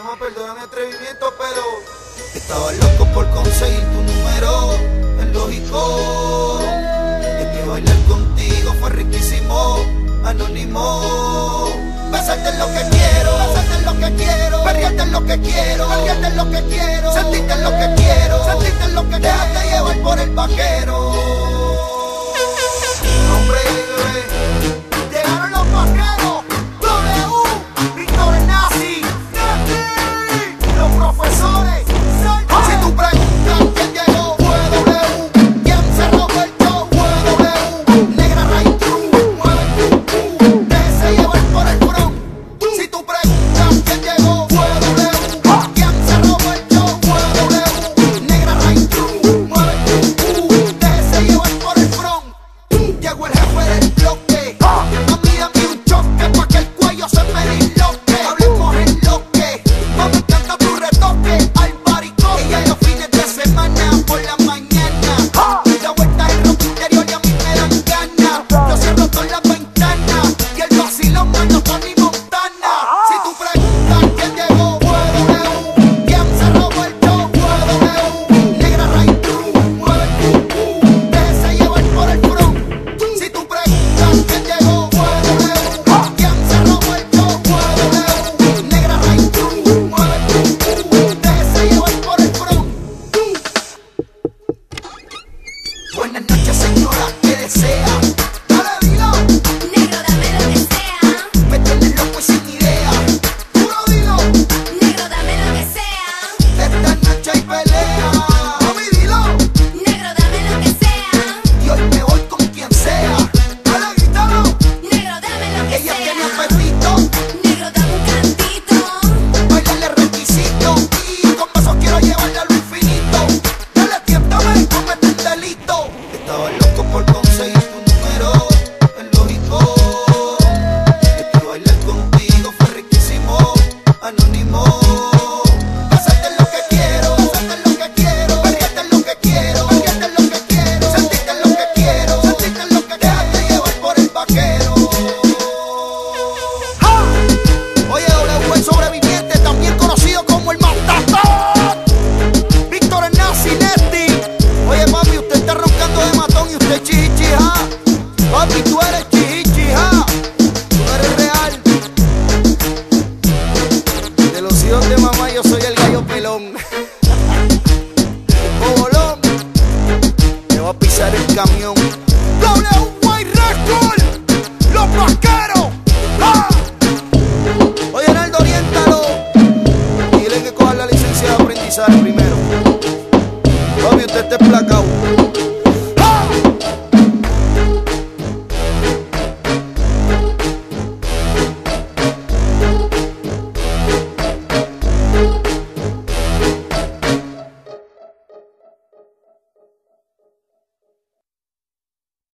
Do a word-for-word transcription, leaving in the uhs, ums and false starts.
llama, perdona mi atrevimiento, pero estaba loco por conseguir tu número, es lógico. Es que bailar contigo fue riquísimo, anónimo. Besarte es lo que quiero, besarte es lo que quiero, perrearte es lo que quiero, perrearte es lo que quiero, sentirte es lo que quiero, sentirte es lo que quiero, déjate llevar por el vaquero. Hombre y bebé, llegaron los vaqueros, W, Víctor Nazi, los profesores. Si tú preguntas quién llegó, fue W. ¿Quién se robó el show? Fue W. Negra Rain Crew, mueve tu cu, déjese llevar por el front. Si tú preguntas quién llegó, fue W. ¿Quién se robó el show? Fue W. Negra Rain Crew, mueve tu cu, déjese llevar por el front. Llegó el jefe del bloque, a mí dame un choque pa' que el cuello se me disloque. Hablemos en lo que, mami, encanta tu retoque. Al baricón, ella los fines de semana por la mañana. La vuelta es ropa interior y a mí me dan ganas. Yo cierro todas las ventanas y el vacilón mano Tony Montana. Si tú preguntas quién llegó, fue W. ¿Quién se robó el show? Fue W. Negra Rain Crew, mueve tu cu, déjese llevar por el front. Si tú preguntas quién llegó, fue W. ¿Quién se robó el show? Fue W. Negra Rain Crew, mueve tu cu, déjese llevar por el front. Buenas noches, señora, ¿qué desea? Dale, dilo. Negro, dame lo que sea. Me tienes loco y sin idea. Puro dilo. Negro, dame lo que sea. Esta noche hay pelea. Mami, dilo. Negro, dame lo que sea. Y hoy me voy con quien sea. Dale, grítalo. Negro, dame lo que Ella tiene sea. apetito. Negro, dame un cantito. Bailarle requisito. Y con besos quiero llevarla a lo infinito. Dale, tiéntame, comete el delito. Estaba loco por conseguir